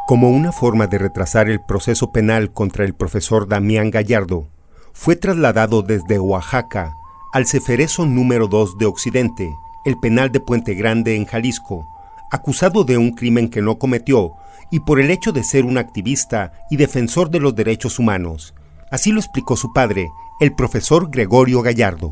Como una forma de retrasar el proceso penal contra el profesor Damián Gallardo, fue trasladado desde Oaxaca al Ceferezo número 2 de Occidente, el penal de Puente Grande en Jalisco, acusado de un crimen que no cometió y por el hecho de ser un activista y defensor de los derechos humanos. Así lo explicó su padre, el profesor Gregorio Gallardo.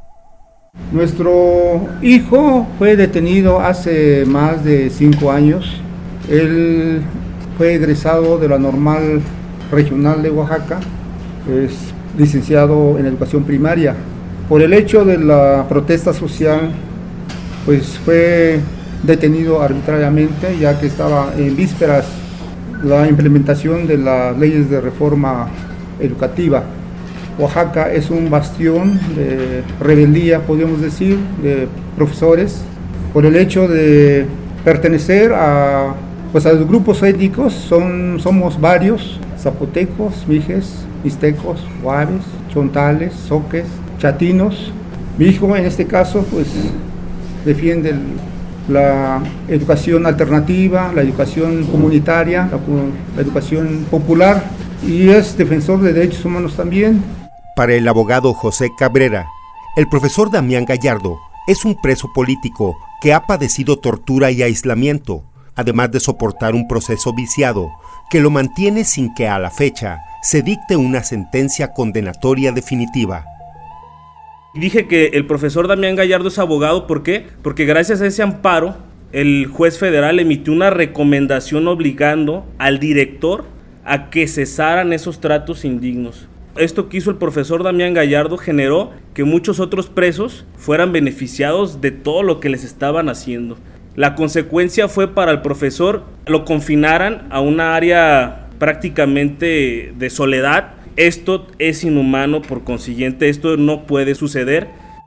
Nuestro hijo fue detenido hace más de 5 años. Él fue egresado de la Normal Regional de Oaxaca, es licenciado en educación primaria. Por el hecho de la protesta social, pues fue detenido arbitrariamente, ya que estaba en vísperas la implementación de las leyes de reforma educativa. Oaxaca es un bastión de rebeldía, podríamos decir, de profesores, por el hecho de pertenecer a los grupos étnicos. Somos varios: zapotecos, mijes, mixtecos, huaves, chontales, zoques, chatinos. Mi hijo en este caso pues defiende la educación alternativa, la educación comunitaria, la educación popular, y es defensor de derechos humanos también. Para el abogado José Cabrera, el profesor Damián Gallardo es un preso político que ha padecido tortura y aislamiento, además de soportar un proceso viciado que lo mantiene sin que a la fecha se dicte una sentencia condenatoria definitiva. Dije que el profesor Damián Gallardo es abogado, ¿por qué? Porque gracias a ese amparo, el juez federal emitió una recomendación obligando al director a que cesaran esos tratos indignos. Esto que hizo el profesor Damián Gallardo generó que muchos otros presos fueran beneficiados de todo lo que les estaban haciendo. La consecuencia fue para el profesor, lo confinaran a una área prácticamente de soledad. Esto es inhumano, por consiguiente, esto no puede suceder.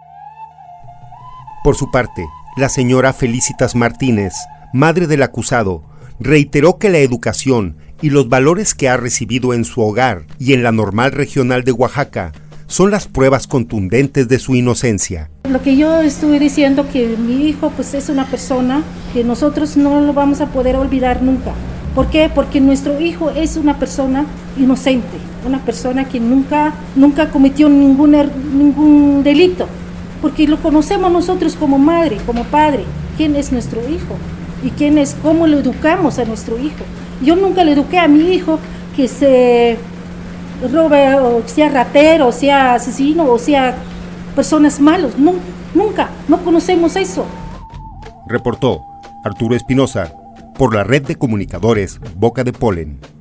Por su parte, la señora Felicitas Martínez, madre del acusado, reiteró que la educación y los valores que ha recibido en su hogar y en la Normal Regional de Oaxaca son las pruebas contundentes de su inocencia. Lo que yo estuve diciendo, que mi hijo pues es una persona que nosotros no lo vamos a poder olvidar nunca. ¿Por qué? Porque nuestro hijo es una persona inocente, una persona que nunca cometió ningún delito, porque lo conocemos nosotros como madre, como padre, quién es nuestro hijo y cómo lo educamos a nuestro hijo. Yo nunca le eduqué a mi hijo que se robe, o sea ratero, o sea asesino, o sea personas malos. No, nunca, no conocemos eso. Reportó Arturo Espinosa por la Red de Comunicadores Boca de Polen.